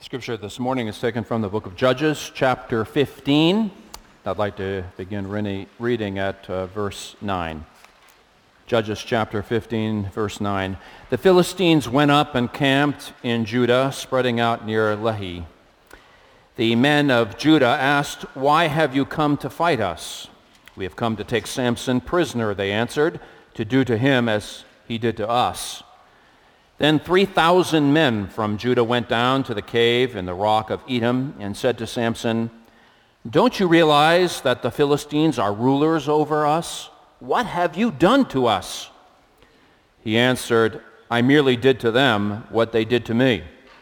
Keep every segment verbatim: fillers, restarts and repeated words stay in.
Scripture this morning is taken from the book of Judges, chapter fifteen. I'd like to begin re- reading at uh, verse nine. Judges chapter fifteen, verse nine. The Philistines went up and camped in Judah, spreading out near Lehi. The men of Judah asked, "Why have you come to fight us?" "We have come to take Samson prisoner," they answered, "to do to him as he did to us." Then three thousand men from Judah went down to the cave in the rock of Edom and said to Samson, "Don't you realize that the Philistines are rulers over us? What have you done to us?" He answered, "I merely did to them what they did to me."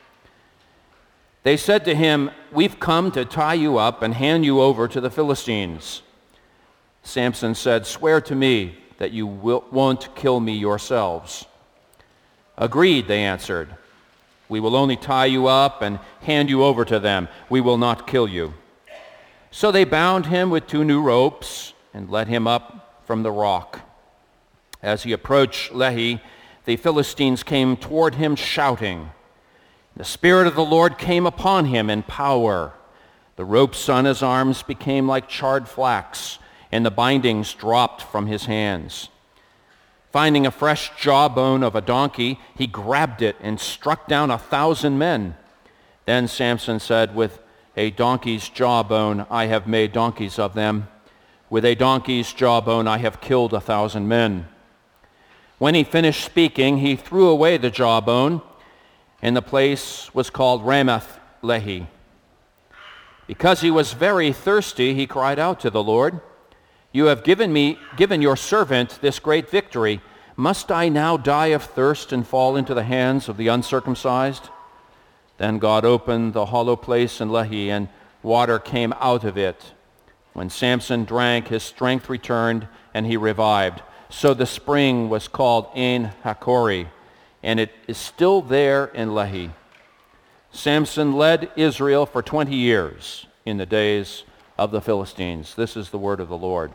They said to him, "We've come to tie you up and hand you over to the Philistines." Samson said, "Swear to me that you will, won't kill me yourselves." "Agreed," they answered. "We will only tie you up and hand you over to them. We will not kill you." So they bound him with two new ropes and led him up from the rock. As he approached Lehi, the Philistines came toward him shouting. The Spirit of the Lord came upon him in power. The ropes on his arms became like charred flax, and the bindings dropped from his hands. Finding a fresh jawbone of a donkey, he grabbed it and struck down a thousand men. Then Samson said, "With a donkey's jawbone I have made donkeys of them. With a donkey's jawbone I have killed a thousand men." When he finished speaking, he threw away the jawbone, and the place was called Ramath Lehi. Because he was very thirsty, he cried out to the Lord, "You have given me, given your servant this great victory. Must I now die of thirst and fall into the hands of the uncircumcised?" Then God opened the hollow place in Lehi, and water came out of it. When Samson drank, his strength returned, and he revived. So the spring was called Ein Hakori, and it is still there in Lehi. Samson led Israel for twenty years in the days of the Philistines. This is the word of the Lord.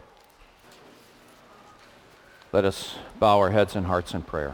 Let us bow our heads and hearts in prayer.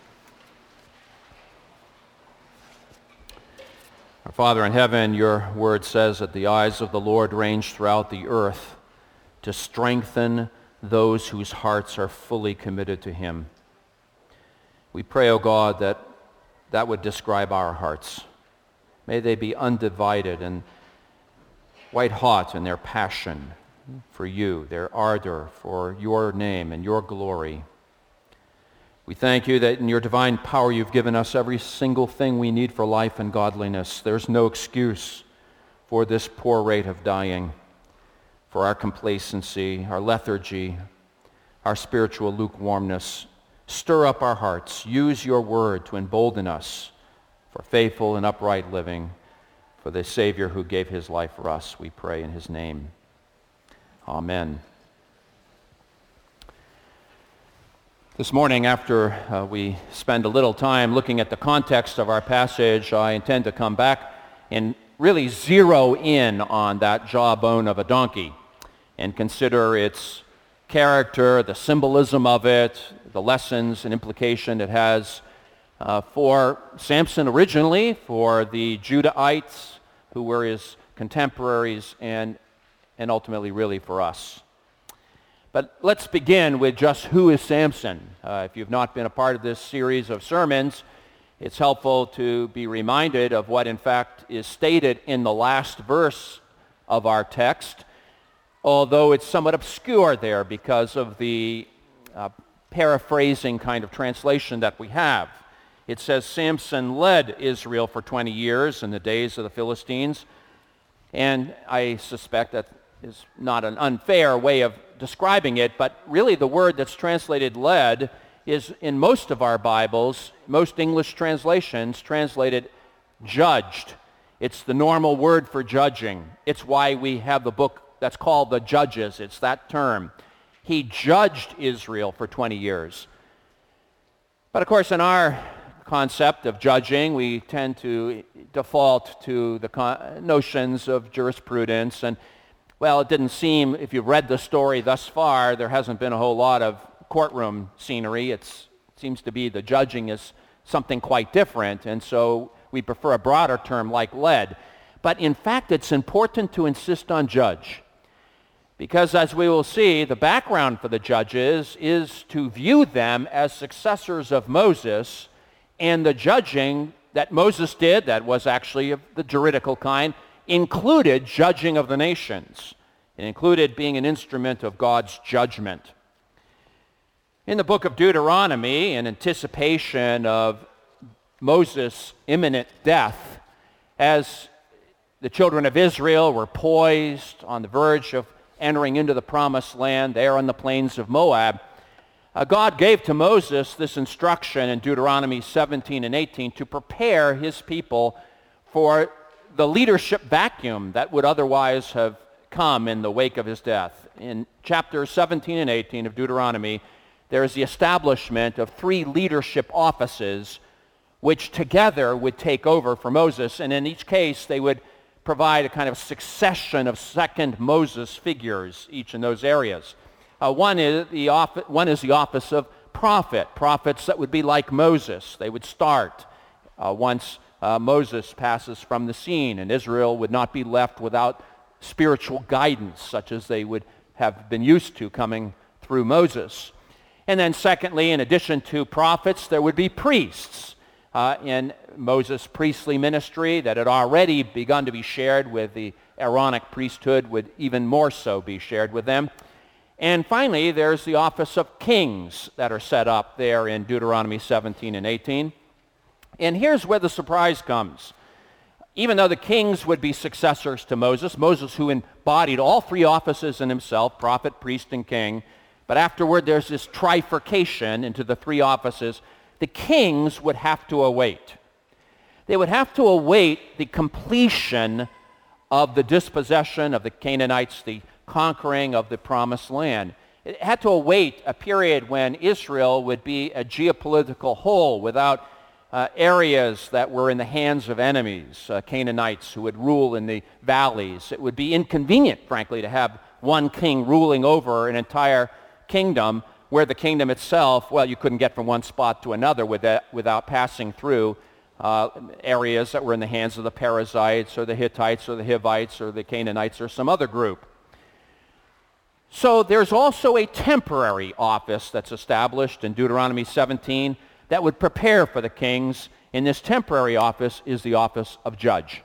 Our Father in heaven, your word says that the eyes of the Lord range throughout the earth to strengthen those whose hearts are fully committed to him. We pray, O God, that that would describe our hearts. May they be undivided and white hot in their passion for you, their ardor for your name and your glory. We thank you that in your divine power you've given us every single thing we need for life and godliness. There's no excuse for this poor rate of dying, for our complacency, our lethargy, our spiritual lukewarmness. Stir up our hearts. Use your word to embolden us for faithful and upright living, for the Savior who gave his life for us, we pray in his name. Amen. This morning, after uh, we spend a little time looking at the context of our passage, I intend to come back and really zero in on that jawbone of a donkey and consider its character, the symbolism of it, the lessons and implication it has uh, for Samson originally, for the Judahites who were his contemporaries, and, and ultimately really for us. But let's begin with just who is Samson. Uh, if you've not been a part of this series of sermons, it's helpful to be reminded of what in fact is stated in the last verse of our text, although it's somewhat obscure there because of the uh, paraphrasing kind of translation that we have. It says Samson led Israel for twenty years in the days of the Philistines, and I suspect that is not an unfair way of describing it, but really the word that's translated led is in most of our Bibles, most English translations, translated judged. It's the normal word for judging. It's why we have the book that's called the Judges. It's that term. He judged Israel for twenty years. But of course, in our concept of judging, we tend to default to the con- notions of jurisprudence. And, well, it didn't seem, if you've read the story thus far, there hasn't been a whole lot of courtroom scenery. It's, it seems to be the judging is something quite different. And so we prefer a broader term like led. But in fact, it's important to insist on judge. Because as we will see, the background for the judges is to view them as successors of Moses, and the judging that Moses did, that was actually of the juridical kind, included judging of the nations. It included being an instrument of God's judgment. In the book of Deuteronomy, in anticipation of Moses' imminent death, as the children of Israel were poised on the verge of entering into the promised land there on the plains of Moab, uh, God gave to Moses this instruction in Deuteronomy seventeen and eighteen to prepare his people for the leadership vacuum that would otherwise have come in the wake of his death. In chapters seventeen and eighteen of Deuteronomy, there is the establishment of three leadership offices which together would take over for Moses, and in each case they would provide a kind of succession of second Moses figures, each in those areas. Uh, one, is the office, one is the office of prophet, prophets that would be like Moses. They would start uh, once uh, Moses passes from the scene, and Israel would not be left without spiritual guidance, such as they would have been used to coming through Moses. And then secondly, in addition to prophets, there would be priests. Uh, in Moses' priestly ministry that had already begun to be shared with the Aaronic priesthood would even more so be shared with them. And finally, there's the office of kings that are set up there in Deuteronomy seventeen and eighteen. And here's where the surprise comes. Even though the kings would be successors to Moses, Moses who embodied all three offices in himself, prophet, priest, and king, but afterward there's this trifurcation into the three offices, the kings would have to await. They would have to await the completion of the dispossession of the Canaanites, the conquering of the promised land. It had to await a period when Israel would be a geopolitical whole without uh, areas that were in the hands of enemies, uh, Canaanites who would rule in the valleys. It would be inconvenient, frankly, to have one king ruling over an entire kingdom where the kingdom itself, well, you couldn't get from one spot to another with that, without passing through uh, areas that were in the hands of the Perizzites or the Hittites or the Hivites or the Canaanites or some other group. So there's also a temporary office that's established in Deuteronomy seventeen that would prepare for the kings. In this temporary office is the office of judge.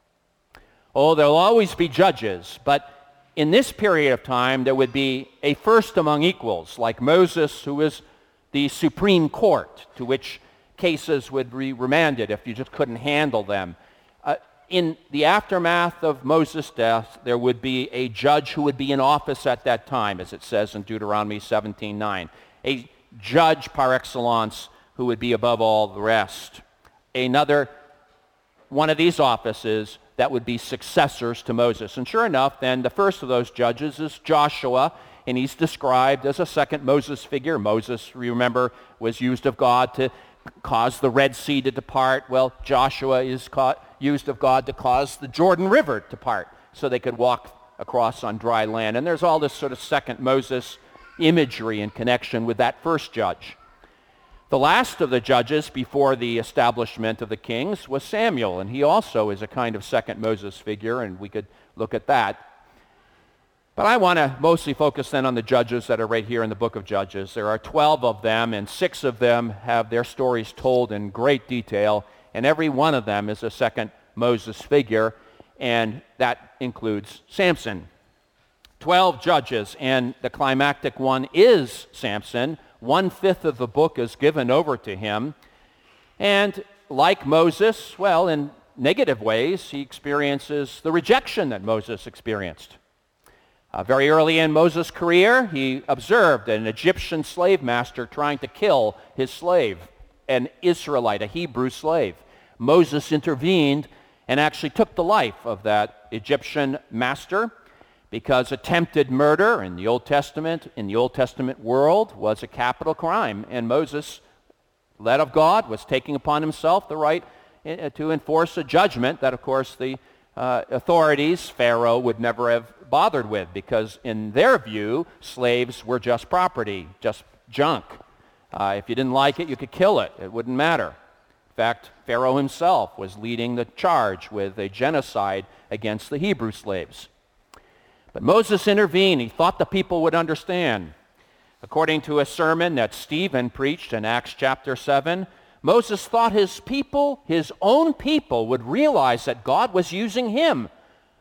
Oh, there'll always be judges, but in this period of time, there would be a first among equals, like Moses, who is the supreme court, to which cases would be remanded if you just couldn't handle them. Uh, in the aftermath of Moses' death, there would be a judge who would be in office at that time, as it says in Deuteronomy seventeen nine. A judge par excellence who would be above all the rest. Another one of these offices that would be successors to Moses. And sure enough, then the first of those judges is Joshua, and he's described as a second Moses figure. Moses, remember, was used of God to cause the Red Sea to depart. Well, Joshua is caught, used of God to cause the Jordan River to part so they could walk across on dry land. And there's all this sort of second Moses imagery in connection with that first judge. The last of the judges before the establishment of the kings was Samuel, and he also is a kind of second Moses figure, and we could look at that. But I want to mostly focus then on the judges that are right here in the book of Judges. There are twelve of them, and six of them have their stories told in great detail, and every one of them is a second Moses figure, and that includes Samson. Twelve judges, and the climactic one is Samson. One-fifth of the book is given over to him. And like Moses, well, in negative ways, he experiences the rejection that Moses experienced. Uh, very early in Moses' career, he observed an Egyptian slave master trying to kill his slave, an Israelite, a Hebrew slave. Moses intervened and actually took the life of that Egyptian master, because attempted murder in the Old Testament, in the Old Testament world, was a capital crime. And Moses, led of God, was taking upon himself the right to enforce a judgment that, of course, the uh, authorities, Pharaoh, would never have bothered with, because in their view, slaves were just property, just junk. Uh, if you didn't like it, you could kill it. It wouldn't matter. fact, Pharaoh himself was leading the charge with a genocide against the Hebrew slaves. But Moses intervened. He thought the people would understand. According to a sermon that Stephen preached in Acts chapter seven, Moses thought his people, his own people, would realize that God was using him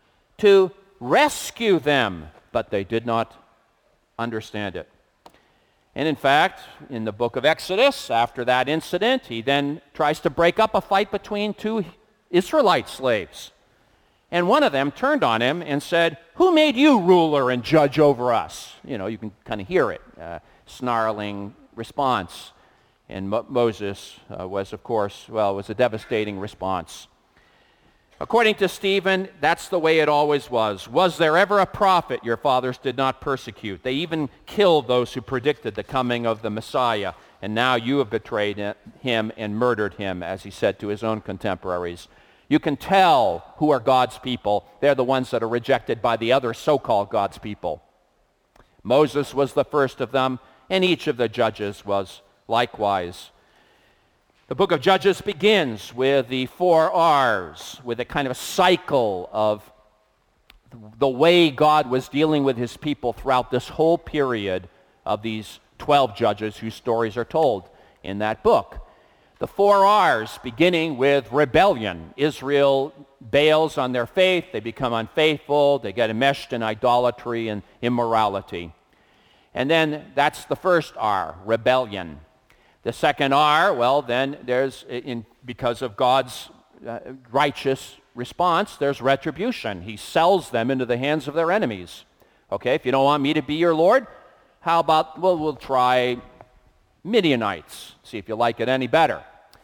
to rescue them, but they did not understand it. And in fact, in the book of Exodus, after that incident, he then tries to break up a fight between two Israelite slaves. And one of them turned on him and said, "Who made you ruler and judge over us?" You know, you can kind of hear it, uh, snarling response. And Mo- Moses uh, was, of course, well, it was a devastating response. According to Stephen, that's the way it always was. Was there ever a prophet your fathers did not persecute? They even killed those who predicted the coming of the Messiah. And now you have betrayed him and murdered him, as he said to his own contemporaries. You can tell who are God's people. They're the ones that are rejected by the other so-called God's people. Moses was the first of them, and each of the judges was likewise. The book of Judges begins with the four R's, with a kind of a cycle of the way God was dealing with his people throughout this whole period of these twelve judges whose stories are told in that book. The four R's, beginning with rebellion. Israel bails on their faith, they become unfaithful, they get enmeshed in idolatry and immorality. And then that's the first R, rebellion. The second R, well, then there's, in, because of God's uh, righteous response, there's retribution. He sells them into the hands of their enemies. Okay, if you don't want me to be your Lord, how about, well, we'll try Midianites, see if you like it any better.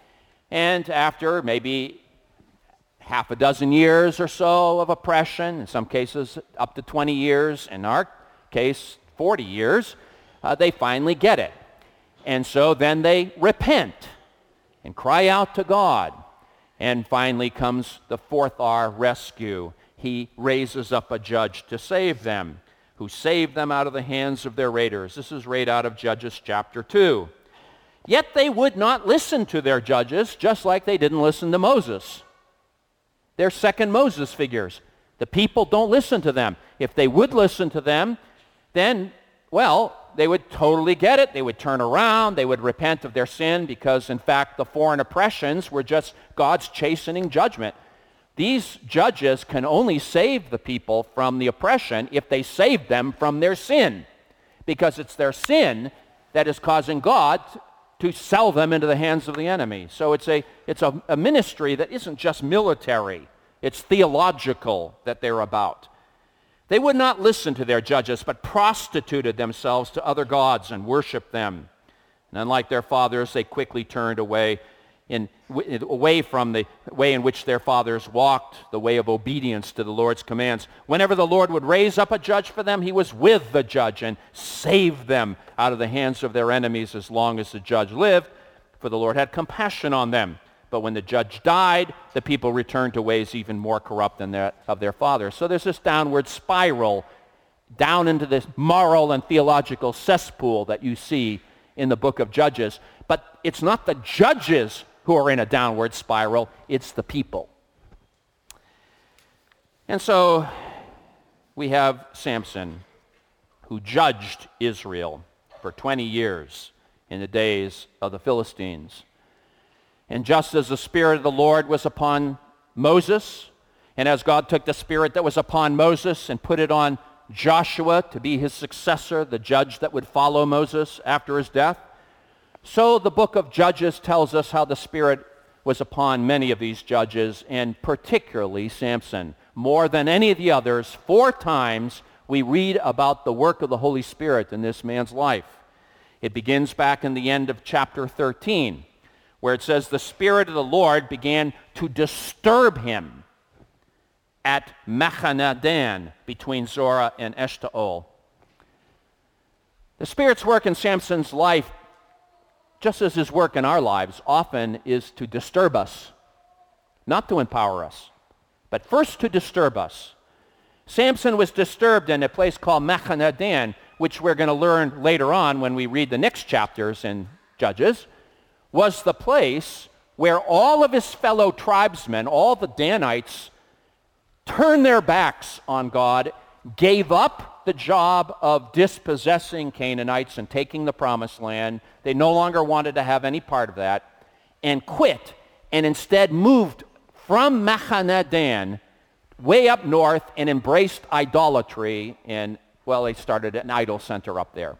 And after maybe half a dozen years or so of oppression, in some cases up to twenty years, in our case forty years, uh, they finally get it. And so then they repent and cry out to God. And finally comes the fourth R, rescue. He raises up a judge to save them, who saved them out of the hands of their raiders. This is right out of Judges chapter two. Yet they would not listen to their judges, just like they didn't listen to Moses. They're second Moses figures. The people don't listen to them. If they would listen to them, then, well, they would totally get it. They would turn around. They would repent of their sin because, in fact, the foreign oppressions were just God's chastening judgment. These judges can only save the people from the oppression if they save them from their sin, because it's their sin that is causing God to sell them into the hands of the enemy. So it's a, it's a, a ministry that isn't just military. It's theological that they're about. They would not listen to their judges, but prostituted themselves to other gods and worshiped them. And unlike their fathers, they quickly turned away in, away from the way in which their fathers walked, the way of obedience to the Lord's commands. Whenever the Lord would raise up a judge for them, he was with the judge and saved them out of the hands of their enemies as long as the judge lived, for the Lord had compassion on them. But when the judge died, the people returned to ways even more corrupt than that of their fathers. So there's this downward spiral down into this moral and theological cesspool that you see in the book of Judges. But it's not the judges who are in a downward spiral, it's the people. And so we have Samson, who judged Israel for twenty years in the days of the Philistines. And just as the Spirit of the Lord was upon Moses, and as God took the Spirit that was upon Moses and put it on Joshua to be his successor, the judge that would follow Moses after his death, so the book of Judges tells us how the Spirit was upon many of these judges, and particularly Samson. More than any of the others, four times we read about the work of the Holy Spirit in this man's life. It begins back in the end of chapter thirteen, where it says the Spirit of the Lord began to disturb him at Machanadan between Zorah and Eshtaol. The Spirit's work in Samson's life, just as his work in our lives, often is to disturb us, not to empower us, but first to disturb us. Samson was disturbed in a place called Machanadan, which we're going to learn later on when we read the next chapters in Judges, was the place where all of his fellow tribesmen, all the Danites, turned their backs on God, gave up the job of dispossessing Canaanites and taking the promised land. They no longer wanted to have any part of that, and quit, and instead moved from Machaneh Dan way up north and embraced idolatry, and, well, they started an idol center up there.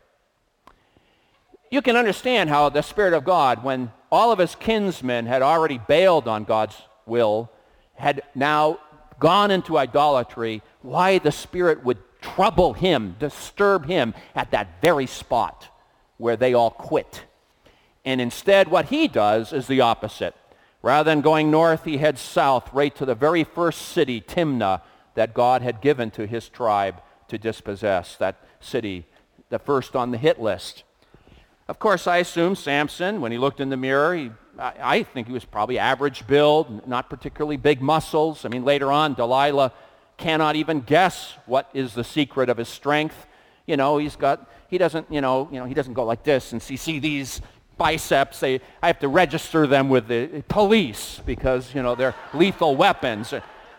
You can understand how the Spirit of God, when all of his kinsmen had already bailed on God's will, had now gone into idolatry, why the Spirit would trouble him, disturb him at that very spot where they all quit. And instead, what he does is the opposite. Rather than going north, he heads south right to the very first city, Timnah, that God had given to his tribe to dispossess, that city, the first on the hit list. Of course, I assume Samson, when he looked in the mirror, he, I, I think he was probably average build, not particularly big muscles. I mean, later on, Delilah cannot even guess what is the secret of his strength. You know, he's got, he doesn't, you know, you know, he doesn't go like this and see, see these biceps. They, I have to register them with the police because, you know, they're lethal weapons.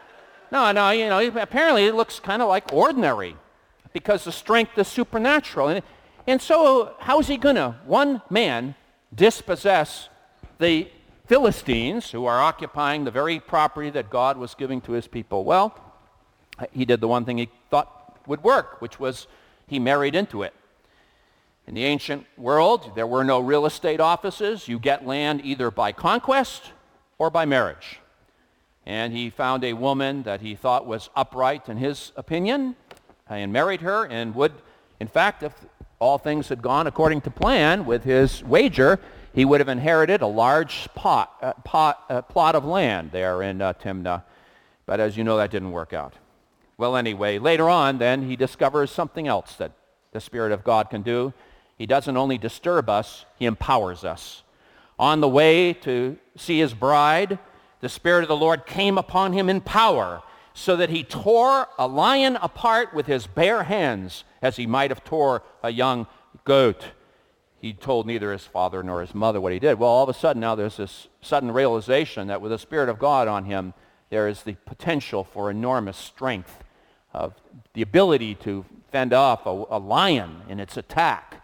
No, no, you know, apparently it looks kind of like ordinary because the strength is supernatural. And, and so how is he going to, one man, dispossess the Philistines who are occupying the very property that God was giving to his people? Well, he did the one thing he thought would work, which was he married into it. In the ancient world, there were no real estate offices. You get land either by conquest or by marriage. And he found a woman that he thought was upright in his opinion and married her, and would, in fact, if all things had gone according to plan with his wager, he would have inherited a large pot, uh, pot, uh, plot of land there in uh, Timnah. But as you know, that didn't work out. Well, anyway, later on, then, he discovers something else that the Spirit of God can do. He doesn't only disturb us, he empowers us. On the way to see his bride, the Spirit of the Lord came upon him in power, so that he tore a lion apart with his bare hands, as he might have tore a young goat. He told neither his father nor his mother what he did. Well, all of a sudden now there's this sudden realization that with the Spirit of God on him, there is the potential for enormous strength, of the ability to fend off a, a lion in its attack.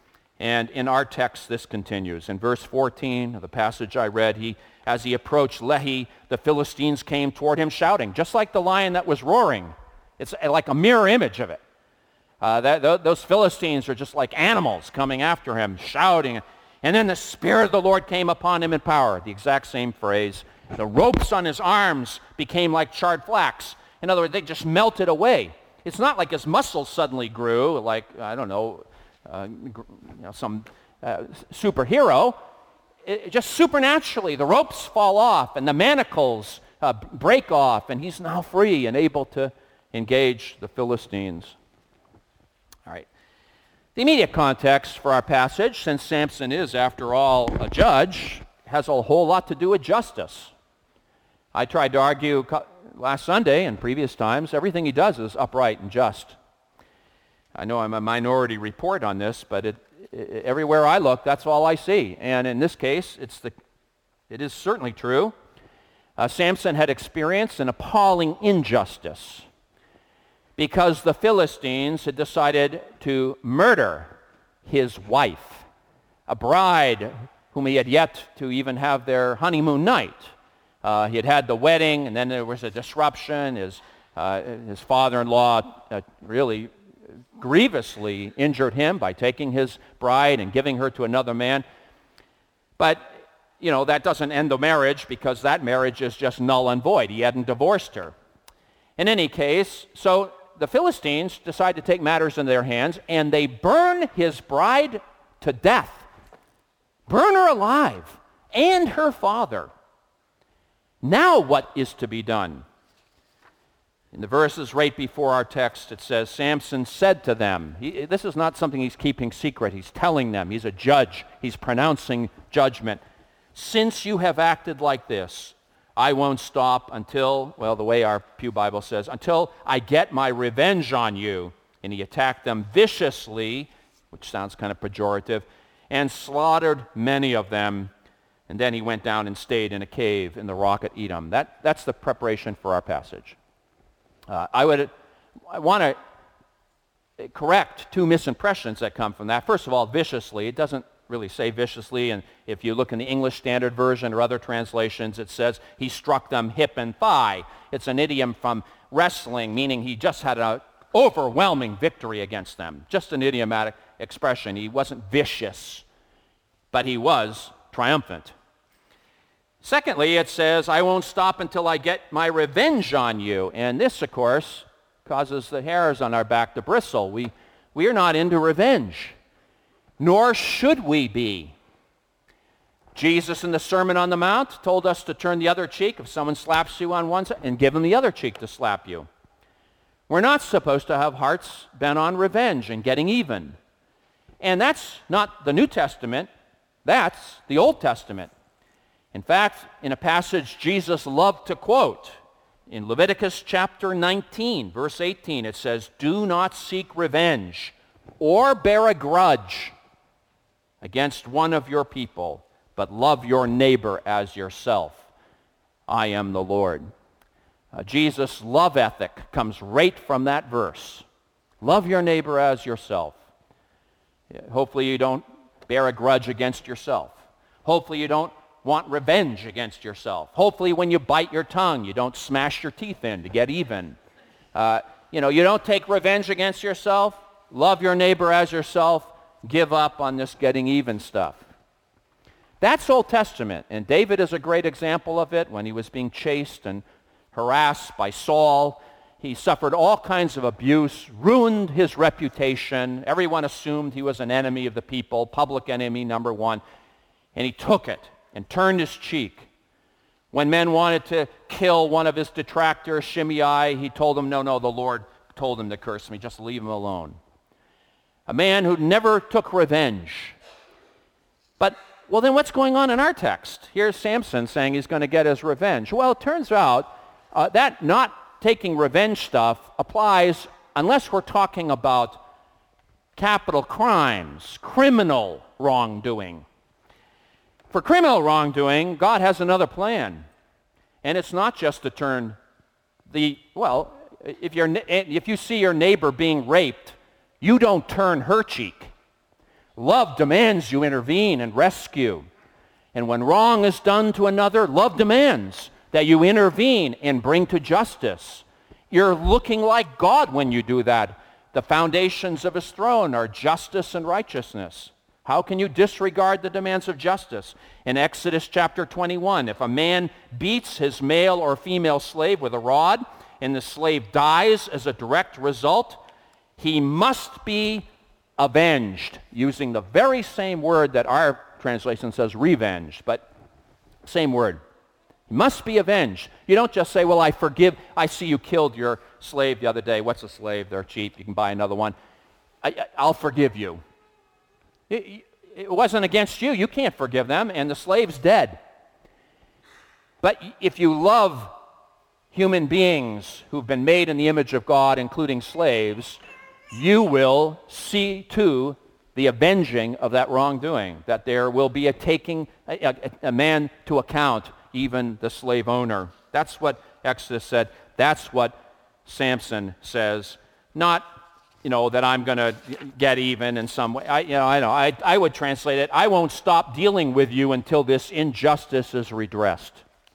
And in our text, this continues. In verse fourteen of the passage I read, he, as he approached Lehi, the Philistines came toward him shouting, just like the lion that was roaring. It's like a mirror image of it. Uh, that, th- those Philistines are just like animals coming after him, shouting. And then the Spirit of the Lord came upon him in power. The exact same phrase. The ropes on his arms became like charred flax. In other words, they just melted away. It's not like his muscles suddenly grew, like, I don't know, uh, you know some uh, superhero. It, it just supernaturally, the ropes fall off and the manacles uh, break off, and he's now free and able to engage the Philistines. All right. The immediate context for our passage, since Samson is, after all, a judge, has a whole lot to do with justice. I tried to argue last Sunday and previous times, everything he does is upright and just. I know I'm a minority report on this, but it, it, everywhere I look, that's all I see. And in this case, it's the, it is certainly true. Uh, Samson had experienced an appalling injustice because the Philistines had decided to murder his wife, a bride whom he had yet to even have their honeymoon night. Uh, he had had the wedding, and then there was a disruption. His, uh, his father-in-law uh, really grievously injured him by taking his bride and giving her to another man. But, you know, that doesn't end the marriage, because that marriage is just null and void. He hadn't divorced her. In any case, so the Philistines decide to take matters in their hands, and they burn his bride to death. Burn her alive, and her father. Now what is to be done? In the verses right before our text, it says, Samson said to them, he, this is not something he's keeping secret. He's telling them. He's a judge. He's pronouncing judgment. Since you have acted like this, I won't stop until, well, the way our Pew Bible says, until I get my revenge on you. And he attacked them viciously, which sounds kind of pejorative, and slaughtered many of them. And then he went down and stayed in a cave in the rock at Edom. That, that's the preparation for our passage. Uh, I would I want to correct two misimpressions that come from that. First of all, viciously. It doesn't really say viciously, and if you look in the English Standard Version or other translations, it says he struck them hip and thigh. It's an idiom from wrestling, meaning he just had an overwhelming victory against them. Just an idiomatic expression. He wasn't vicious, but he was triumphant. Secondly, it says, I won't stop until I get my revenge on you. And this, of course, causes the hairs on our back to bristle. We, we are not into revenge, nor should we be. Jesus in the Sermon on the Mount told us to turn the other cheek if someone slaps you on one side and give them the other cheek to slap you. We're not supposed to have hearts bent on revenge and getting even. And that's not the New Testament. That's the Old Testament. In fact, in a passage Jesus loved to quote, in Leviticus chapter nineteen, verse eighteen, it says, do not seek revenge or bear a grudge against one of your people, but love your neighbor as yourself. I am the Lord. Uh, Jesus' love ethic comes right from that verse. Love your neighbor as yourself. Hopefully you don't bear a grudge against yourself. Hopefully you don't want revenge against yourself. Hopefully when you bite your tongue, you don't smash your teeth in to get even. Uh, you know, you don't take revenge against yourself. Love your neighbor as yourself. Give up on this getting even stuff. That's Old Testament, and David is a great example of it. When he was being chased and harassed by Saul, he suffered all kinds of abuse, ruined his reputation. Everyone assumed he was an enemy of the people, public enemy number one, and he took it and turned his cheek. When men wanted to kill one of his detractors, Shimei, he told them, no, no, the Lord told him to curse me, just leave him alone. A man who never took revenge. But, well, then what's going on in our text? Here's Samson saying he's going to get his revenge. Well, it turns out uh, that not taking revenge stuff applies unless we're talking about capital crimes, criminal wrongdoing. For criminal wrongdoing, God has another plan. And it's not just to turn the, well, if, you're, if you see your neighbor being raped, you don't turn her cheek. Love demands you intervene and rescue. And when wrong is done to another, love demands that you intervene and bring to justice. You're looking like God when you do that. The foundations of his throne are justice and righteousness. How can you disregard the demands of justice? In Exodus chapter twenty-one, if a man beats his male or female slave with a rod and the slave dies as a direct result, he must be avenged, using the very same word that our translation says revenge, but same word. He must be avenged. You don't just say, well, I forgive. I see you killed your slave the other day. What's a slave? They're cheap. You can buy another one. I, I, I'll forgive you. It, it wasn't against you. You can't forgive them, and the slave's dead. But if you love human beings who've been made in the image of God, including slaves, you will see to the avenging of that wrongdoing, that there will be a taking a, a, a man to account, even the slave owner. That's what Exodus said. That's what Samson says. Not, you know, that I'm going to get even in some way. I, you know, I know. I, I would translate it, I won't stop dealing with you until this injustice is redressed.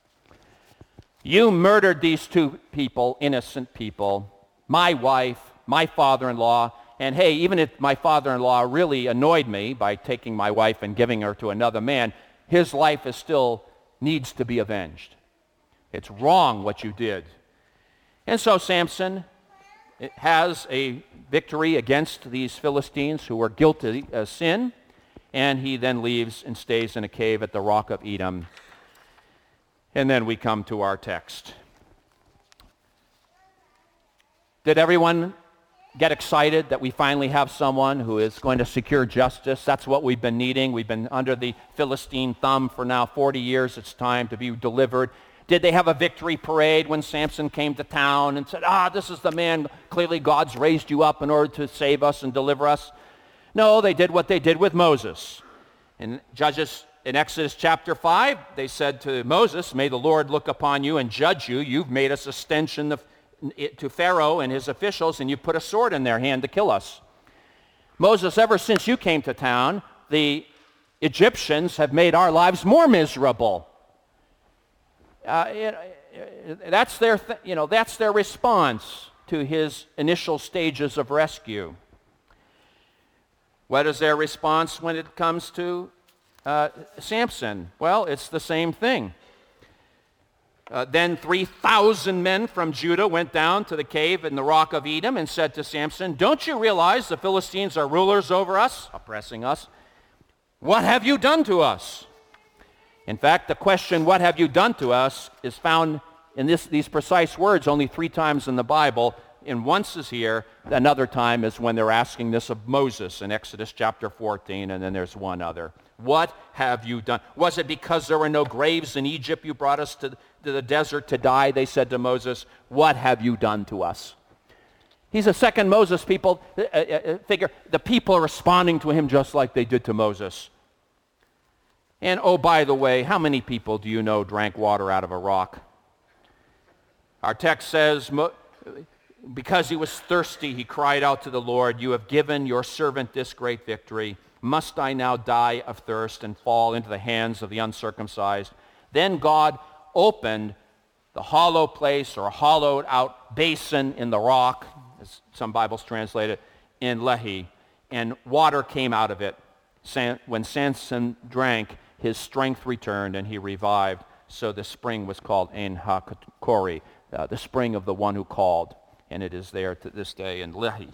You murdered these two people, innocent people, my wife, my father-in-law, and hey, even if my father-in-law really annoyed me by taking my wife and giving her to another man, his life is still needs to be avenged. It's wrong what you did. And so Samson has a victory against these Philistines who were guilty of sin, and he then leaves and stays in a cave at the rock of Edom. And then we come to our text. Did everyone get excited that we finally have someone who is going to secure justice? That's what we've been needing. We've been under the Philistine thumb for now forty years. It's time to be delivered. Did they have a victory parade when Samson came to town and said, ah, this is the man, clearly God's raised you up in order to save us and deliver us? No, they did what they did with Moses. In Judges in Exodus chapter five, they said to Moses, "May the Lord look upon you and judge you. You've made us a stench in the, to Pharaoh and his officials, and you put a sword in their hand to kill us." Moses, ever since you came to town, the Egyptians have made our lives more miserable. Uh, it, it, that's their, th- you know, that's their response to his initial stages of rescue. What is their response when it comes to uh, Samson? Well, it's the same thing. Uh, then three thousand men from Judah went down to the cave in the rock of Edom and said to Samson, "Don't you realize the Philistines are rulers over us, oppressing us? What have you done to us?" In fact, the question, "What have you done to us?" is found in this, these precise words only three times in the Bible. And once is here, another time is when they're asking this of Moses in Exodus chapter fourteen, and then there's one other. What have you done? Was it because there were no graves in Egypt you brought us to, to the desert to die? They said to Moses, "What have you done to us?" He's a second Moses people uh, uh, figure. The people are responding to him just like they did to Moses. And oh, by the way, how many people do you know drank water out of a rock? Our text says, because he was thirsty, he cried out to the Lord, "You have given your servant this great victory. Must I now die of thirst and fall into the hands of the uncircumcised?" Then God opened the hollow place, or hollowed out basin in the rock, as some Bibles translate it, in Lehi, and water came out of it. When Samson drank, his strength returned and he revived. So the spring was called En HaKori, uh, the spring of the one who called. And it is there to this day in Lehi.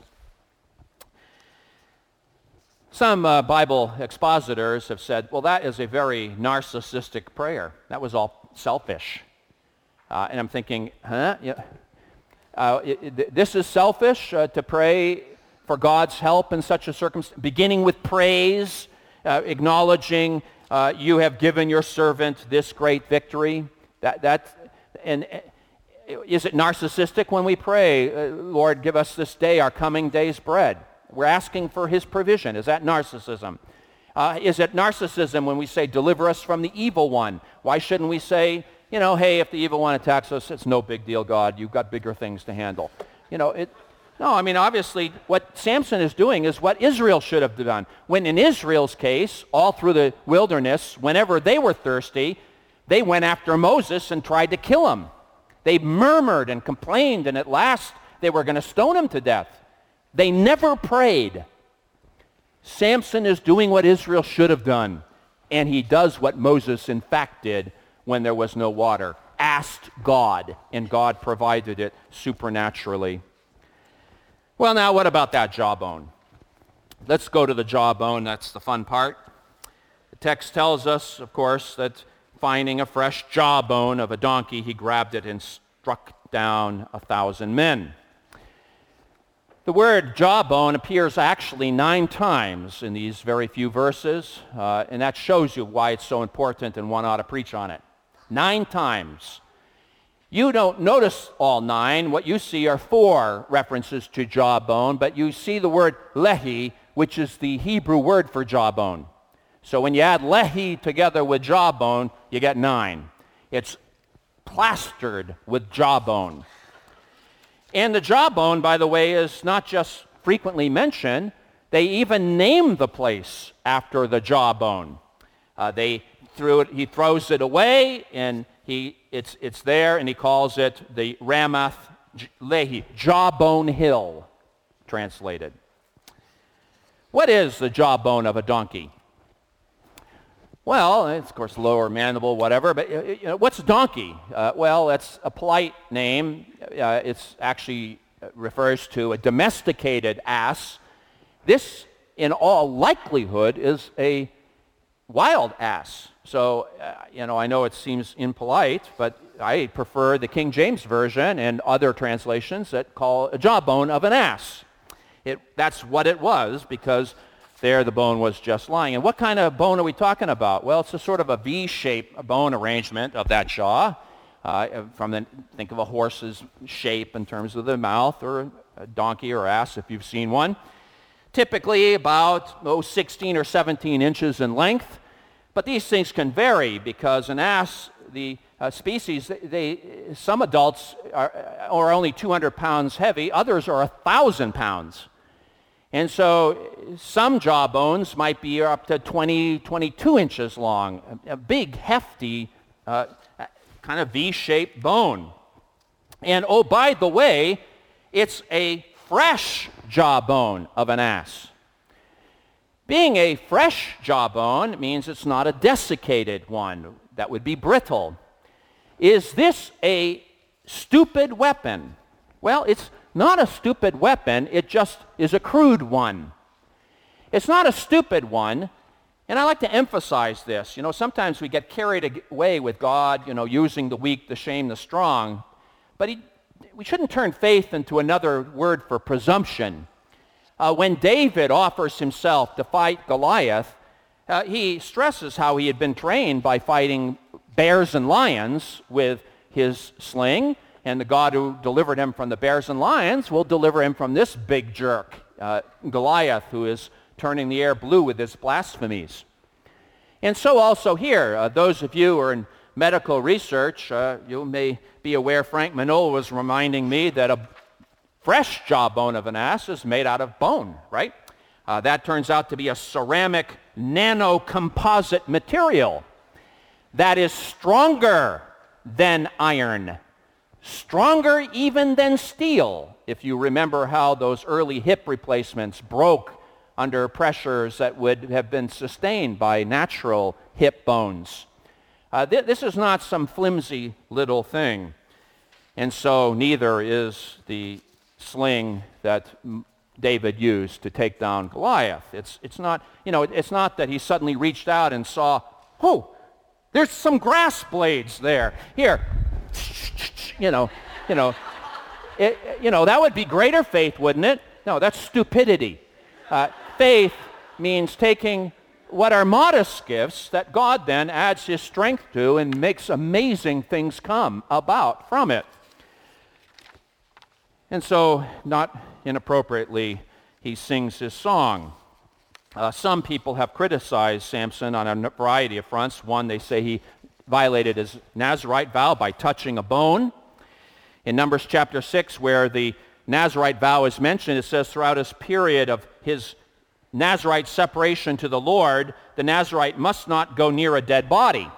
Some uh, Bible expositors have said, well, that is a very narcissistic prayer. That was all selfish. Uh, and I'm thinking, huh? Yeah. Uh, it, it, this is selfish uh, to pray for God's help in such a circumstance, beginning with praise, uh, acknowledging uh, you have given your servant this great victory. That that and. Is it narcissistic when we pray, uh, "Lord, give us this day our coming day's bread"? We're asking for his provision. Is that narcissism? Uh, is it narcissism when we say, "Deliver us from the evil one"? Why shouldn't we say, you know, "Hey, if the evil one attacks us, it's no big deal, God. You've got bigger things to handle"? You know, it. No, I mean, obviously, what Samson is doing is what Israel should have done. When in Israel's case, all through the wilderness, whenever they were thirsty, they went after Moses and tried to kill him. They murmured and complained, and at last they were going to stone him to death. They never prayed. Samson is doing what Israel should have done, and he does what Moses in fact did when there was no water. Asked God, and God provided it supernaturally. Well, now what about that jawbone? Let's go to the jawbone. That's the fun part. The text tells us, of course, that finding a fresh jawbone of a donkey, he grabbed it and struck down a thousand men. The word jawbone appears actually nine times in these very few verses, uh, and that shows you why it's so important and one ought to preach on it. Nine times. You don't notice all nine. What you see are four references to jawbone, but you see the word lehi, which is the Hebrew word for jawbone. So when you add lehi together with jawbone, you get nine. It's plastered with jawbone. And the jawbone, by the way, is not just frequently mentioned. They even name the place after the jawbone. Uh, they threw it. He throws it away, and he it's it's there, and he calls it the Ramath Lehi, Jawbone Hill, translated. What is the jawbone of a donkey? Well, it's, of course, lower mandible, whatever, but you know, what's a donkey? Uh, well, that's a polite name. Uh, it's actually uh, refers to a domesticated ass. This, in all likelihood, is a wild ass. So, uh, you know, I know it seems impolite, but I prefer the King James Version and other translations that call a jawbone of an ass. It, that's what it was, because there the bone was just lying. And what kind of bone are we talking about? Well, it's a sort of a V-shaped bone arrangement of that jaw. Uh, from the, think of a horse's shape in terms of the mouth, or a donkey or ass if you've seen one. Typically about oh, sixteen or seventeen inches in length. But these things can vary because an ass, the uh, species, they, they some adults are, are only two hundred pounds heavy, others are one thousand pounds. And so some jawbones might be up to twenty, twenty-two inches long, a, a big, hefty, uh, kind of V-shaped bone. And oh, by the way, it's a fresh jawbone of an ass. Being a fresh jawbone means it's not a desiccated one. That would be brittle. Is this a stupid weapon? Well, it's not a stupid weapon, it just is a crude one. It's not a stupid one, and I like to emphasize this. You know, sometimes we get carried away with God, you know, using the weak to shame the strong, but he, we shouldn't turn faith into another word for presumption. Uh, when David offers himself to fight Goliath, uh, he stresses how he had been trained by fighting bears and lions with his sling, and the God who delivered him from the bears and lions will deliver him from this big jerk, uh, Goliath, who is turning the air blue with his blasphemies. And so also here, uh, those of you who are in medical research, uh, you may be aware Frank Manola was reminding me that a fresh jawbone of an ass is made out of bone, right? Uh, that turns out to be a ceramic nanocomposite material that is stronger than iron. Stronger even than steel, if you remember how those early hip replacements broke under pressures that would have been sustained by natural hip bones. Uh, th- this is not some flimsy little thing. And so neither is the sling that David used to take down Goliath. It's, it's not, you know, it's not that he suddenly reached out and saw, oh, there's some grass blades there. Here, you know, you know, it, you know, that would be greater faith, wouldn't it? No, that's stupidity. Uh, faith means taking what are modest gifts that God then adds his strength to and makes amazing things come about from it. And so, not inappropriately, he sings his song. Uh, some people have criticized Samson on a variety of fronts. One, they say he violated his Nazirite vow by touching a bone. In Numbers chapter six, where the Nazirite vow is mentioned, it says throughout his period of his Nazirite separation to the Lord, the Nazirite must not go near a dead body.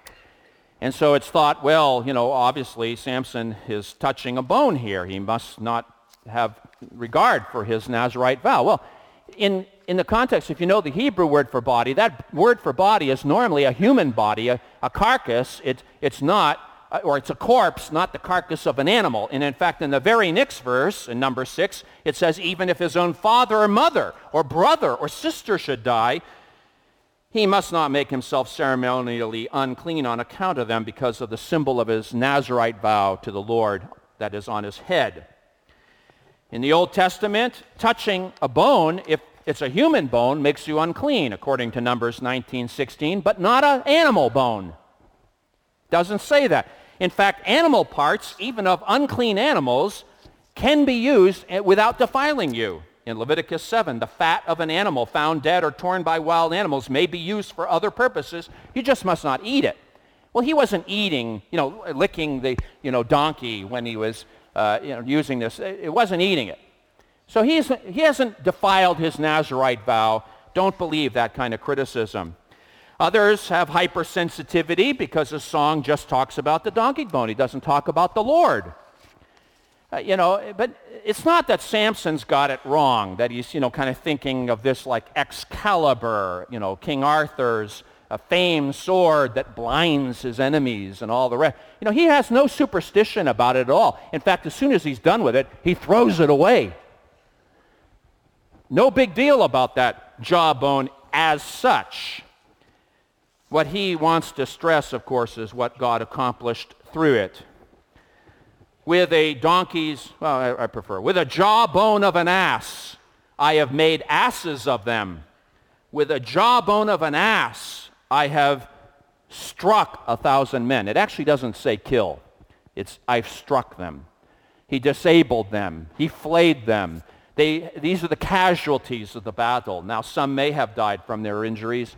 And so it's thought, well, you know, obviously Samson is touching a bone here. He must not have regard for his Nazirite vow. Well, in, in the context, if you know the Hebrew word for body, that word for body is normally a human body, a, a carcass. It, it's not, or it's a corpse, not the carcass of an animal. And in fact, in the very next verse, in number six, it says, even if his own father or mother or brother or sister should die, he must not make himself ceremonially unclean on account of them because of the symbol of his Nazirite vow to the Lord that is on his head. In the Old Testament, touching a bone, if it's a human bone, makes you unclean, according to Numbers nineteen sixteen, but not an animal bone. Doesn't say that. In fact, animal parts, even of unclean animals, can be used without defiling you. In Leviticus seven, the fat of an animal found dead or torn by wild animals may be used for other purposes. You just must not eat it. Well, he wasn't eating, you know, licking the, you know, donkey when he was, uh, you know, using this. It wasn't eating it. So he's, he hasn't defiled his Nazirite vow. Don't believe that kind of criticism. Others have hypersensitivity because the song just talks about the donkey bone. He doesn't talk about the Lord. Uh, you know, but it's not that Samson's got it wrong, that he's, you know, kind of thinking of this like Excalibur, you know, King Arthur's uh, famed sword that blinds his enemies and all the rest. You know, he has no superstition about it at all. In fact, as soon as he's done with it, he throws it away. No big deal about that jawbone as such. What he wants to stress, of course, is what God accomplished through it. With a donkey's, well, I, I prefer, with a jawbone of an ass, I have made asses of them. With a jawbone of an ass, I have struck a thousand men. It actually doesn't say kill. It's I've struck them. He disabled them. He flayed them. They, these are the casualties of the battle. Now, some may have died from their injuries.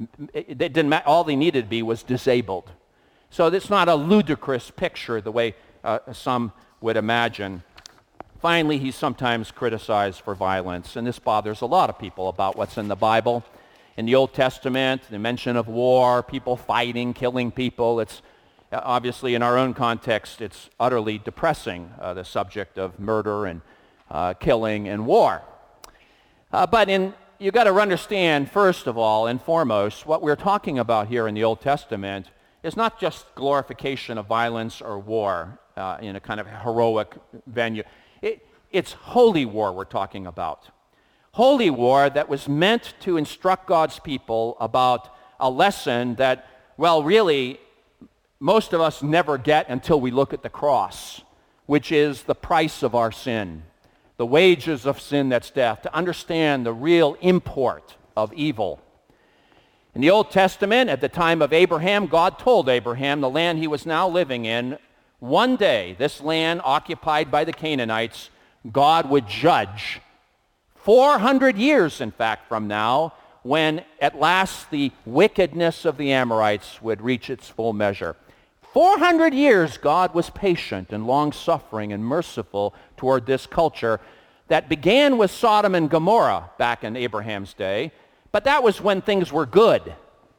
it didn't matter, all they needed to be was disabled. So it's not a ludicrous picture the way uh, some would imagine. Finally, he's sometimes criticized for violence, and this bothers a lot of people about what's in the Bible. In the Old Testament, the mention of war, people fighting, killing people, it's uh, obviously in our own context, it's utterly depressing, uh, the subject of murder and uh, killing and war. Uh, but in you've got to understand, first of all and foremost, what we're talking about here in the Old Testament is not just glorification of violence or war uh, in a kind of heroic venue. It, it's holy war we're talking about. Holy war that was meant to instruct God's people about a lesson that, well, really, most of us never get until we look at the cross, which is the price of our sin. The wages of sin, that's death, to understand the real import of evil. In the Old Testament, at the time of Abraham, God told Abraham the land he was now living in, one day, this land occupied by the Canaanites, God would judge four hundred years, in fact, from now, when at last the wickedness of the Amorites would reach its full measure. four hundred years, God was patient and long-suffering and merciful toward this culture that began with Sodom and Gomorrah back in Abraham's day, but that was when things were good.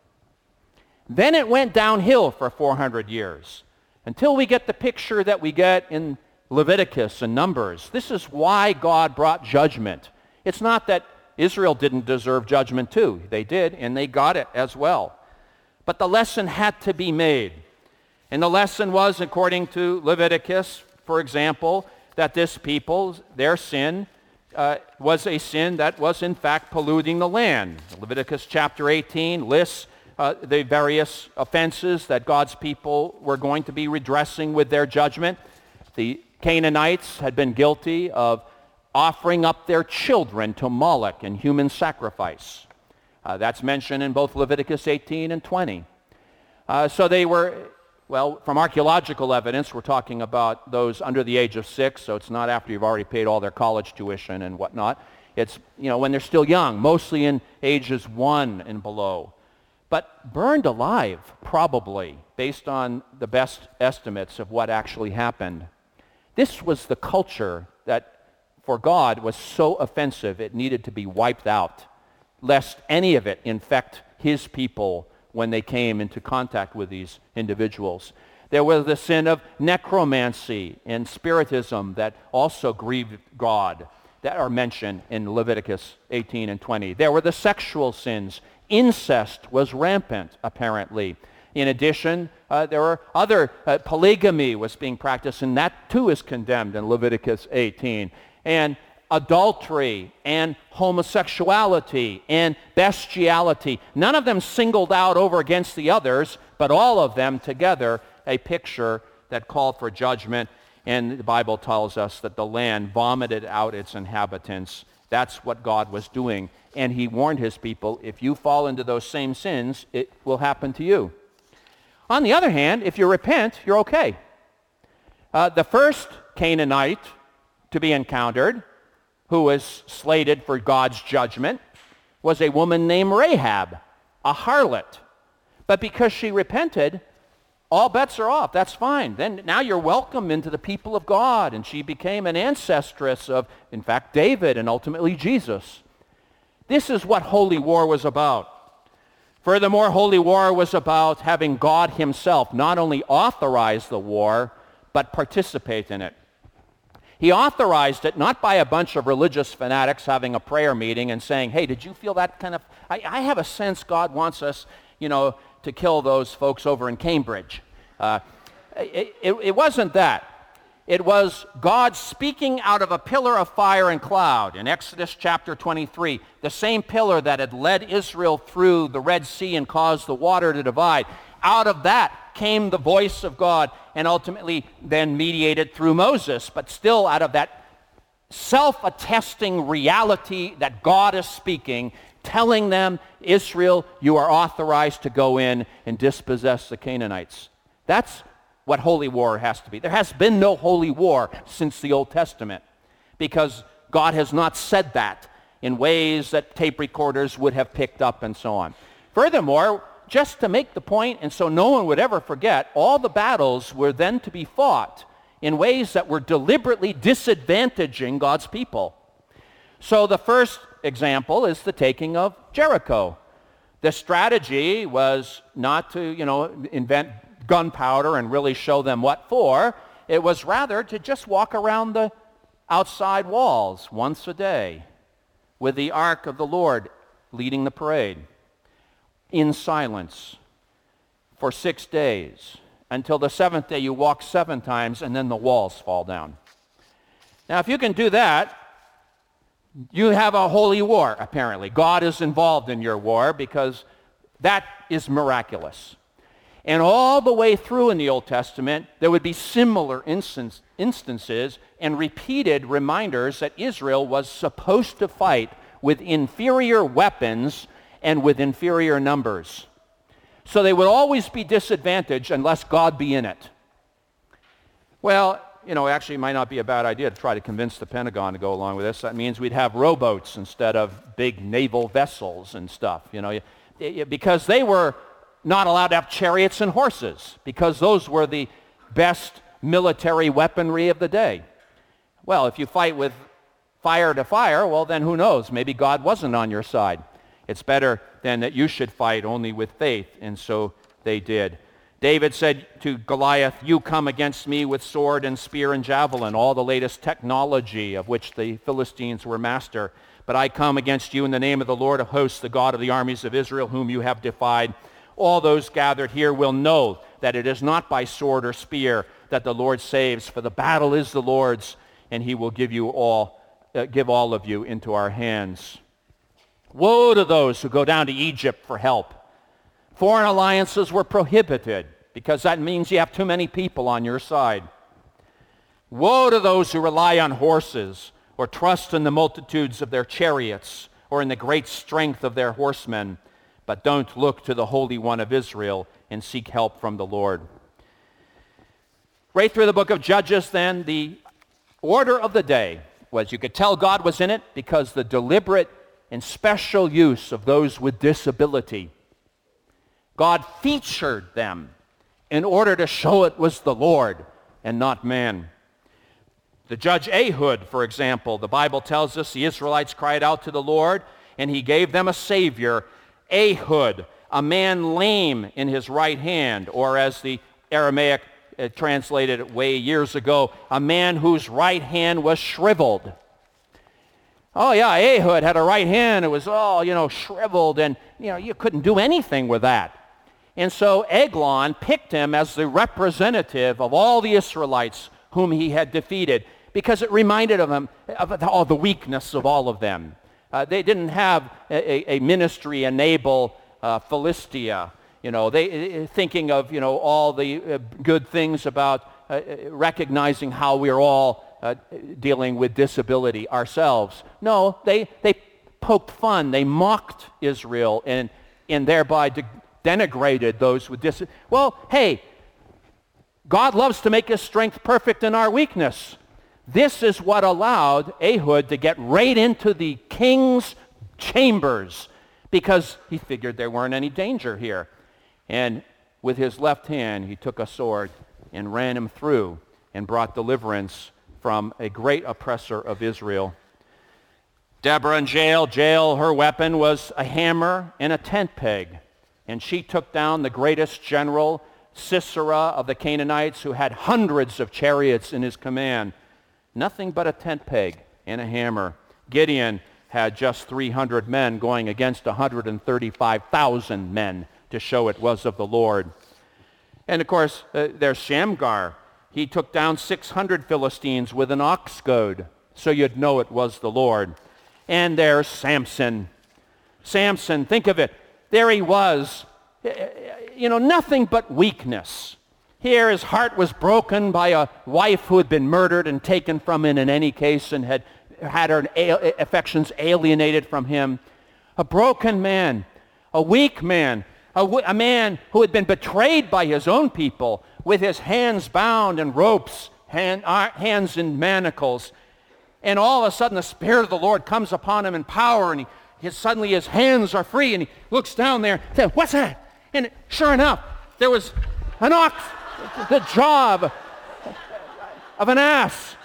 Then it went downhill for four hundred years until we get the picture that we get in Leviticus and Numbers. This is why God brought judgment. It's not that Israel didn't deserve judgment too. They did, and they got it as well. But the lesson had to be made. And the lesson was, according to Leviticus, for example, that this people, their sin, uh, was a sin that was in fact polluting the land. Leviticus chapter eighteen lists uh, the various offenses that God's people were going to be redressing with their judgment. The Canaanites had been guilty of offering up their children to Moloch in human sacrifice. Uh, that's mentioned in both Leviticus eighteen and twenty. Uh, so they were, well, from archaeological evidence, we're talking about those under the age of six, so it's not after you've already paid all their college tuition and whatnot. It's, you know, when they're still young, mostly in ages one and below. But burned alive, probably, based on the best estimates of what actually happened. This was the culture that, for God, was so offensive it needed to be wiped out, lest any of it infect his people when they came into contact with these individuals. There was the sin of necromancy and spiritism that also grieved God, that are mentioned in Leviticus eighteen and twenty. There were the sexual sins. Incest was rampant, apparently. In addition, uh, there were other, uh, polygamy was being practiced, and that too is condemned in Leviticus eighteen. And adultery and homosexuality and bestiality. None of them singled out over against the others, but all of them together a picture that called for judgment. And the Bible tells us that the land vomited out its inhabitants. That's what God was doing. And he warned his people, if you fall into those same sins, it will happen to you. On the other hand, if you repent, you're okay. Uh, the first Canaanite to be encountered, who was slated for God's judgment, was a woman named Rahab, a harlot. But because she repented, all bets are off. That's fine. Then now you're welcome into the people of God, and she became an ancestress of, in fact, David and ultimately Jesus. This is what holy war was about. Furthermore, holy war was about having God himself not only authorize the war, but participate in it. He authorized it not by a bunch of religious fanatics having a prayer meeting and saying, hey, did you feel that kind of, I, I have a sense God wants us, you know, to kill those folks over in Cambridge. Uh, it, it, it wasn't that. It was God speaking out of a pillar of fire and cloud in Exodus chapter twenty-three, the same pillar that had led Israel through the Red Sea and caused the water to divide. Out of that came the voice of God, and ultimately then mediated through Moses, but still out of that self-attesting reality that God is speaking, telling them, Israel, you are authorized to go in and dispossess the Canaanites. That's what holy war has to be. There has been no holy war since the Old Testament because God has not said that in ways that tape recorders would have picked up and so on. Furthermore, just to make the point, and so no one would ever forget, all the battles were then to be fought in ways that were deliberately disadvantaging God's people. So the first example is the taking of Jericho. The strategy was not to, you know, invent gunpowder and really show them what for. It was rather to just walk around the outside walls once a day with the ark of the Lord leading the parade in silence for six days. Until the seventh day you walk seven times and then the walls fall down. Now if you can do that, you have a holy war, apparently. God is involved in your war because that is miraculous. And all the way through in the Old Testament, there would be similar instance, instances and repeated reminders that Israel was supposed to fight with inferior weapons and with inferior numbers. So they would always be disadvantaged unless God be in it. Well, you know, actually it might not be a bad idea to try to convince the Pentagon to go along with this. That means we'd have rowboats instead of big naval vessels and stuff, you know, because they were not allowed to have chariots and horses because those were the best military weaponry of the day. Well, if you fight with fire to fire, well, then who knows? Maybe God wasn't on your side. It's better than that you should fight only with faith, and so they did. David said to Goliath, "You come against me with sword and spear and javelin," all the latest technology of which the Philistines were master. "But I come against you in the name of the Lord of hosts, the God of the armies of Israel, whom you have defied. All those gathered here will know that it is not by sword or spear that the Lord saves, for the battle is the Lord's, and he will give you all, uh, give all of you into our hands." Woe to those who go down to Egypt for help. Foreign alliances were prohibited because that means you have too many people on your side. Woe to those who rely on horses or trust in the multitudes of their chariots or in the great strength of their horsemen, but don't look to the Holy One of Israel and seek help from the Lord. Right through the book of Judges, then, the order of the day was, you could tell God was in it because the deliberate and special use of those with disability. God featured them in order to show it was the Lord and not man. The judge Ehud, for example, the Bible tells us the Israelites cried out to the Lord and he gave them a savior, Ehud, a man lame in his right hand, or as the Aramaic uh, translated it way years ago, a man whose right hand was shriveled. Oh yeah, Ehud had a right hand. It was all, you know, shriveled, and, you know, you couldn't do anything with that. And so Eglon picked him as the representative of all the Israelites whom he had defeated because it reminded of him of all the weakness of all of them. Uh, they didn't have a, a ministry enable uh, Philistia, you know, they thinking of, you know, all the uh, good things about uh, recognizing how we're all Uh, dealing with disability ourselves. No, they they poked fun. They mocked Israel and and thereby de- denigrated those with disability. Well, hey, God loves to make his strength perfect in our weakness. This is what allowed Ehud to get right into the king's chambers because he figured there weren't any danger here. And with his left hand, he took a sword and ran him through and brought deliverance from a great oppressor of Israel. Deborah in jail, jail, her weapon was a hammer and a tent peg. And she took down the greatest general, Sisera of the Canaanites, who had hundreds of chariots in his command. Nothing but a tent peg and a hammer. Gideon had just three hundred men going against one hundred thirty-five thousand men to show it was of the Lord. And of course, uh, there's Shamgar. He took down six hundred Philistines with an ox goad, so you'd know it was the Lord. And there's Samson. Samson, think of it. There he was, you know, nothing but weakness. Here his heart was broken by a wife who had been murdered and taken from him in any case and had had her affections alienated from him. A broken man, a weak man, a, w- a man who had been betrayed by his own people, with his hands bound in ropes, hand, uh, hands in manacles. And all of a sudden the Spirit of the Lord comes upon him in power, and he, his, suddenly his hands are free, and he looks down there and says, "What's that?" And sure enough, there was an ox, the jaw of, of an ass.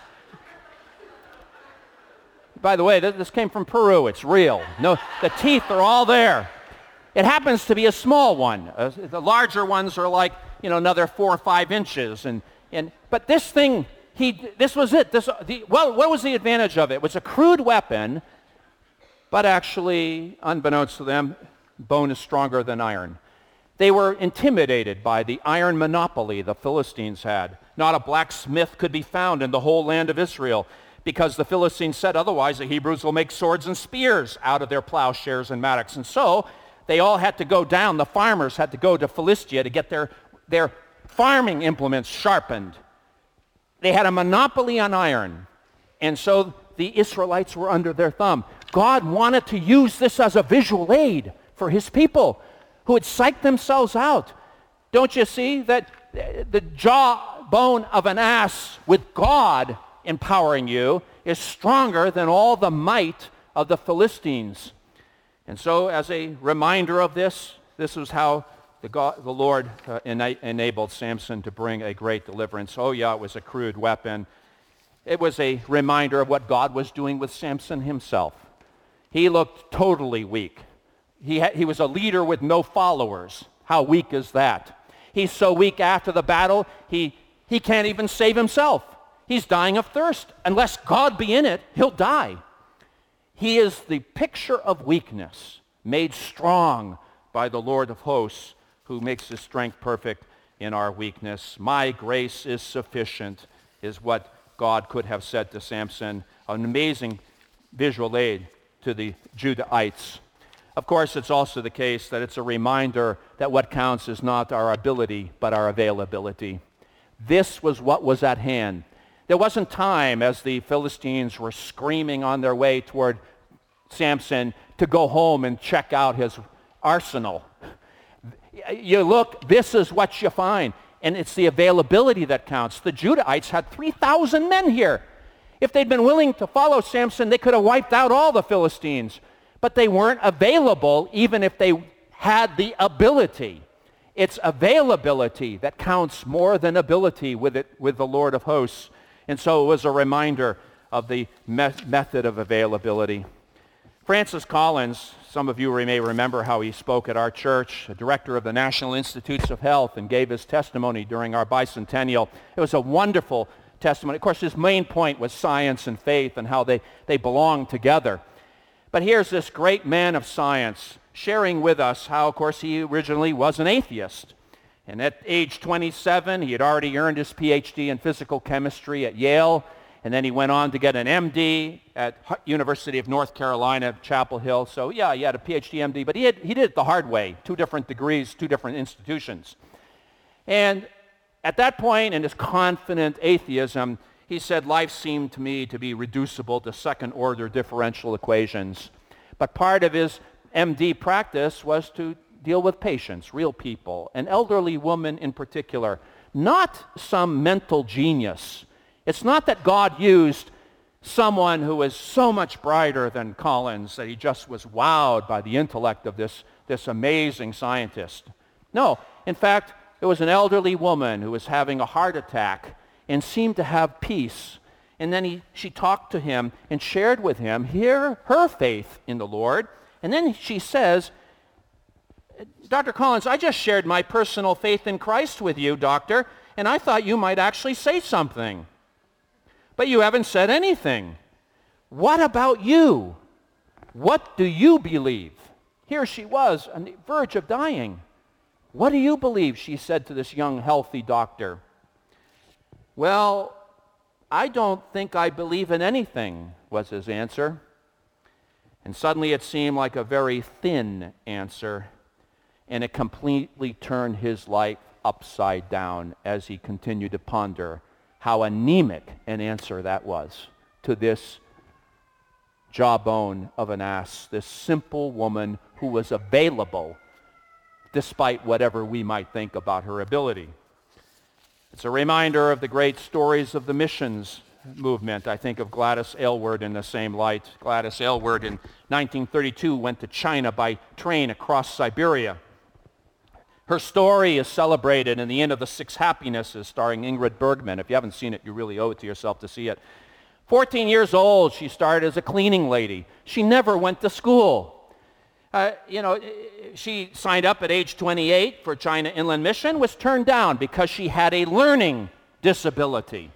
By the way, this came from Peru. It's real. No, the teeth are all there. It happens to be a small one. Uh, the larger ones are like, you know, another four or five inches. And, and but this thing, he, this was it. This, the, well, what was the advantage of it? It was a crude weapon, but actually, unbeknownst to them, bone is stronger than iron. They were intimidated by the iron monopoly the Philistines had. Not a blacksmith could be found in the whole land of Israel, because the Philistines said otherwise the Hebrews will make swords and spears out of their plowshares and mattocks. And so they all had to go down. The farmers had to go to Philistia to get their, their farming implements sharpened. They had a monopoly on iron. And so the Israelites were under their thumb. God wanted to use this as a visual aid for his people who had psyched themselves out. Don't you see that the jawbone of an ass with God empowering you is stronger than all the might of the Philistines? And so as a reminder of this, this was how the, God, the Lord uh, ena- enabled Samson to bring a great deliverance. Oh yeah, it was a crude weapon. It was a reminder of what God was doing with Samson himself. He looked totally weak. He, ha- he was a leader with no followers. How weak is that? He's so weak after the battle, he, he can't even save himself. He's dying of thirst. Unless God be in it, he'll die. He is the picture of weakness, made strong by the Lord of hosts, who makes his strength perfect in our weakness. My grace is sufficient, is what God could have said to Samson. An amazing visual aid to the Judahites. Of course, it's also the case that it's a reminder that what counts is not our ability, but our availability. This was what was at hand. There wasn't time, as the Philistines were screaming on their way toward Samson, to go home and check out his arsenal. You look, this is what you find. And it's the availability that counts. The Judahites had three thousand men here. If they'd been willing to follow Samson, they could have wiped out all the Philistines. But they weren't available, even if they had the ability. It's availability that counts more than ability with it, with the Lord of hosts. And so it was a reminder of the me- method of availability. Francis Collins, some of you may remember how he spoke at our church, a director of the National Institutes of Health, and gave his testimony during our bicentennial. It was a wonderful testimony. Of course, his main point was science and faith and how they, they belong together. But here's this great man of science sharing with us how, of course, he originally was an atheist. And at age twenty-seven, he had already earned his P H D in physical chemistry at Yale. And then he went on to get an M D at University of North Carolina, Chapel Hill. So yeah, he had a P H D, M D, but he, had, he did it the hard way, two different degrees, two different institutions. And at that point, in his confident atheism, he said, life seemed to me to be reducible to second-order differential equations. But part of his M D practice was to deal with patients, real people, an elderly woman in particular, not some mental genius. It's not that God used someone who was so much brighter than Collins that he just was wowed by the intellect of this, this amazing scientist. No, in fact, it was an elderly woman who was having a heart attack and seemed to have peace. And then he, she talked to him and shared with him here her faith in the Lord. And then she says, Doctor Collins, I just shared my personal faith in Christ with you, doctor, and I thought you might actually say something. But you haven't said anything. What about you? What do you believe? Here she was on the verge of dying. What do you believe? She said to this young, healthy doctor. Well, I don't think I believe in anything, was his answer. And suddenly it seemed like a very thin answer, and it completely turned his life upside down as he continued to ponder how anemic an answer that was to this jawbone of an ass, this simple woman who was available despite whatever we might think about her ability. It's a reminder of the great stories of the missions movement. I think of Gladys Aylward in the same light. Gladys Aylward in nineteen thirty-two went to China by train across Siberia. Her story is celebrated in The Inn of the Six Happinesses, starring Ingrid Bergman. If you haven't seen it, you really owe it to yourself to see it. fourteen years old, she started as a cleaning lady. She never went to school. Uh, you know, she signed up at age twenty-eight for China Inland Mission, was turned down because she had a learning disability.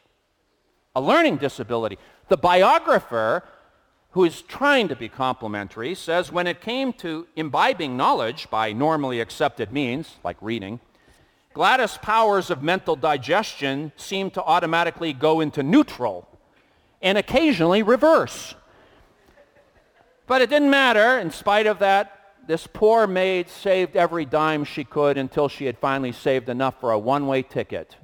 A learning disability. The biographer, who is trying to be complimentary, says when it came to imbibing knowledge by normally accepted means, like reading, Gladys' powers of mental digestion seemed to automatically go into neutral and occasionally reverse. But it didn't matter. In spite of that, this poor maid saved every dime she could until she had finally saved enough for a one-way ticket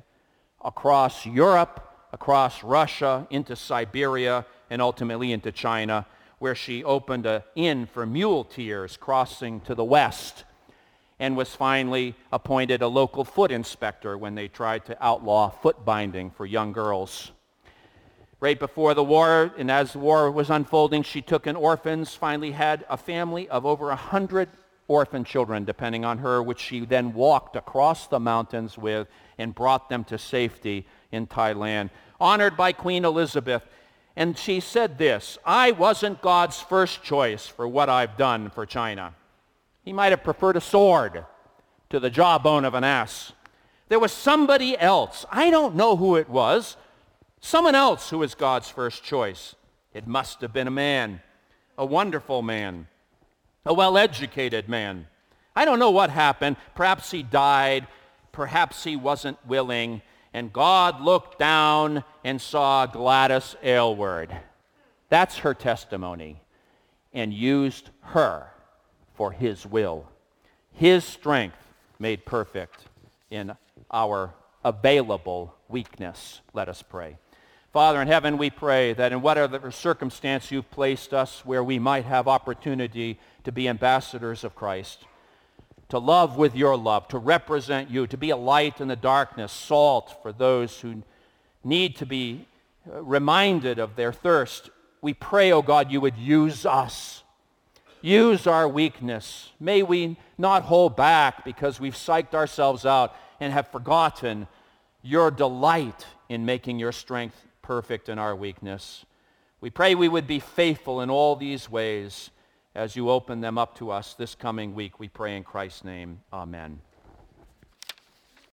across Europe, across Russia, into Siberia, and ultimately into China, where she opened an inn for muleteers crossing to the west and was finally appointed a local foot inspector when they tried to outlaw foot binding for young girls. Right before the war, and as the war was unfolding, she took in orphans, finally had a family of over a hundred orphan children, depending on her, which she then walked across the mountains with and brought them to safety in Thailand, honored by Queen Elizabeth. And she said this, "I wasn't God's first choice for what I've done for China." He might have preferred a sword to the jawbone of an ass. There was somebody else. I don't know who it was. Someone else who was God's first choice. It must have been a man, a wonderful man, a well-educated man. I don't know what happened. Perhaps he died. Perhaps he wasn't willing. And God looked down and saw Gladys Aylward. That's her testimony. And used her for his will. His strength made perfect in our available weakness. Let us pray. Father in heaven, we pray that in whatever circumstance you've placed us where we might have opportunity to be ambassadors of Christ, to love with your love, to represent you, to be a light in the darkness, salt for those who need to be reminded of their thirst. We pray, O God, you would use us. Use our weakness. May we not hold back because we've psyched ourselves out and have forgotten your delight in making your strength perfect in our weakness. We pray we would be faithful in all these ways as you open them up to us this coming week. We pray in Christ's name. Amen.